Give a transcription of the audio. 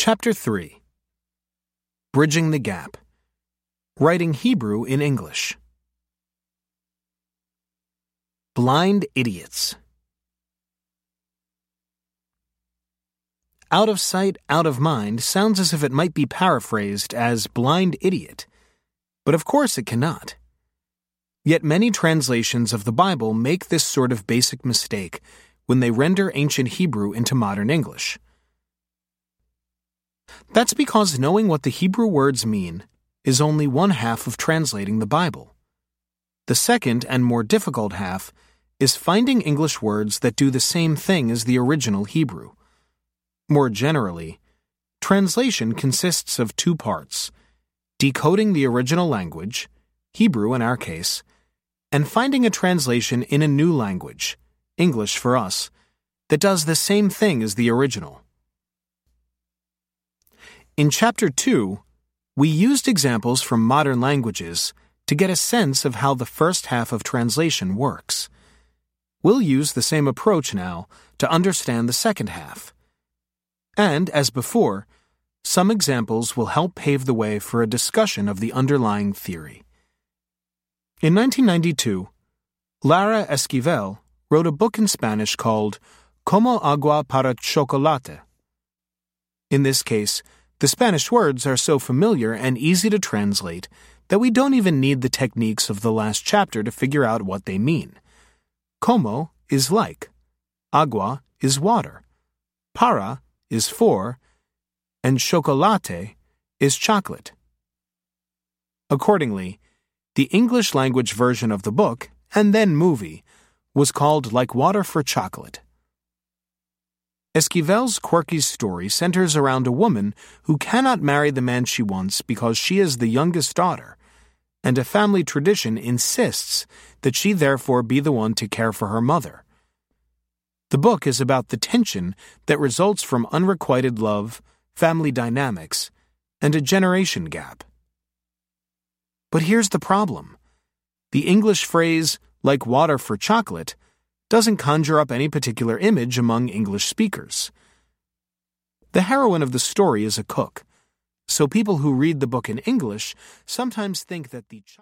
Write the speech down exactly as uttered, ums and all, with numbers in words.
Chapter three. Bridging the Gap. Writing Hebrew in English. Blind idiots. Out of sight, out of mind sounds as if it might be paraphrased as blind idiot, but of course it cannot. Yet many translations of the Bible make this sort of basic mistake when they render ancient Hebrew into modern English. That's because knowing what the Hebrew words mean is only one half of translating the Bible. The second and more difficult half is finding English words that do the same thing as the original Hebrew. More generally, translation consists of two parts: decoding the original language, Hebrew in our case, and finding a translation in a new language, English for us, that does the same thing as the original. In Chapter two, we used examples from modern languages to get a sense of how the first half of translation works. We'll use the same approach now to understand the second half. And, as before, some examples will help pave the way for a discussion of the underlying theory. In nineteen ninety-two, Lara Esquivel wrote a book in Spanish called Como agua para chocolate. In this case, the Spanish words are so familiar and easy to translate that we don't even need the techniques of the last chapter to figure out what they mean. Como is like, agua is water, para is for, and chocolate is chocolate. Accordingly, the English language version of the book, and then movie, was called Like Water for Chocolate. Esquivel's quirky story centers around a woman who cannot marry the man she wants because she is the youngest daughter, and a family tradition insists that she therefore be the one to care for her mother. The book is about the tension that results from unrequited love, family dynamics, and a generation gap. But here's the problem. The English phrase, like water for chocolate, doesn't conjure up any particular image among English speakers. The heroine of the story is a cook, so people who read the book in English sometimes think that the